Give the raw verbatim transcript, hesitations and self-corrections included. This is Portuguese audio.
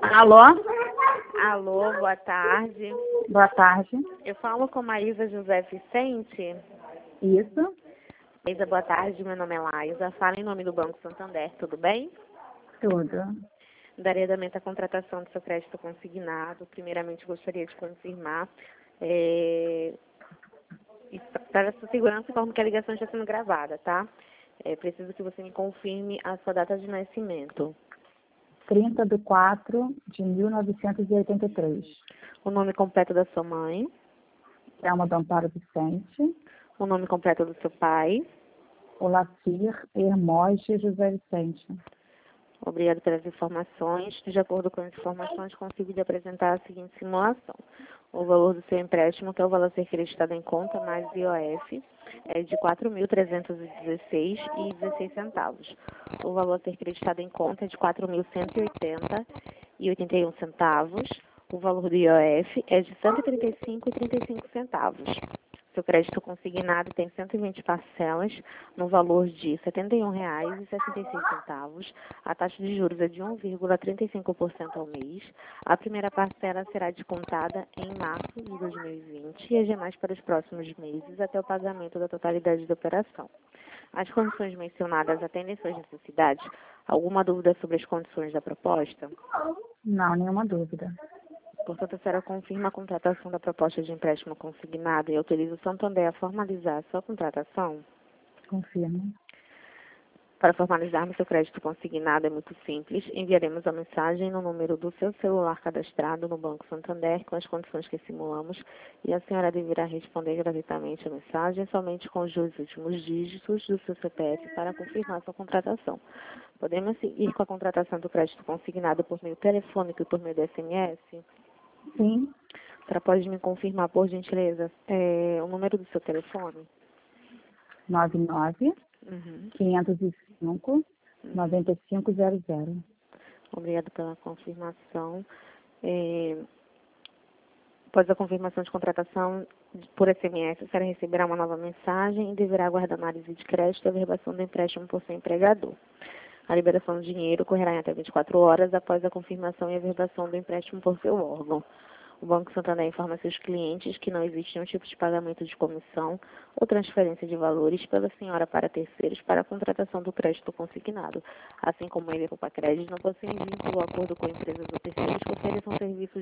Alô? Alô, boa tarde. Boa tarde. Eu falo com Maísa José Vicente. Isso? Maísa, boa tarde. Meu nome é Laísa. Fala em nome do Banco Santander, tudo bem? Tudo. Daria andamento à contratação do seu crédito consignado. Primeiramente, gostaria de confirmar, é, e para a sua segurança, informo que a ligação está sendo gravada, tá? É preciso que você me confirme a sua data de nascimento. trinta de quatro de mil novecentos e oitenta e três. O nome completo da sua mãe. Thelma do Amparo Vicente. O nome completo do seu pai. Olafir Hermógenes José Vicente. Obrigada pelas informações. De acordo com as informações, consigo lhe apresentar a seguinte simulação. O valor do seu empréstimo, que é o valor a ser creditado em conta, mais I O F, é de quatro mil trezentos e dezesseis reais e dezesseis centavos. O valor a ser creditado em conta é de quatro mil cento e oitenta reais e oitenta e um centavos. O valor do I O F é de cento e trinta e cinco reais e trinta e cinco centavos. Seu crédito consignado tem cento e vinte parcelas no valor de setenta e um reais e sessenta e seis centavos. A taxa de juros é de um vírgula trinta e cinco por cento ao mês. A primeira parcela será descontada em março de dois mil e vinte e as demais para os próximos meses até o pagamento da totalidade da operação. As condições mencionadas atendem suas necessidades? Alguma dúvida sobre as condições da proposta? Não, nenhuma dúvida. Portanto, a senhora confirma a contratação da proposta de empréstimo consignado e autoriza o Santander a formalizar a sua contratação? Confirmo. Para formalizarmos seu crédito consignado é muito simples. Enviaremos a mensagem no número do seu celular cadastrado no Banco Santander com as condições que simulamos e a senhora deverá responder gratuitamente a mensagem somente com os dois últimos dígitos do seu C P F para confirmar sua contratação. Podemos seguir com a contratação do crédito consignado por meio telefônico e por meio do S M S? Sim. A senhora pode me confirmar, por gentileza, é, o número do seu telefone? nove nove, Uhum. quinhentos e cinco, noventa e cinco zero zero. Obrigada pela confirmação. É, após a confirmação de contratação por S M S, a senhora receberá uma nova mensagem e deverá aguardar análise de crédito e averbação do empréstimo por seu empregador. A liberação do dinheiro ocorrerá em até vinte e quatro horas após a confirmação e averbação do empréstimo por seu órgão. O Banco Santander informa seus clientes que não existe nenhum tipo de pagamento de comissão ou transferência de valores pela senhora para terceiros para a contratação do crédito consignado, assim como ele, Poupa Crédito, não possui vínculo ou acordo com empresas ou terceiros que ofereçam serviços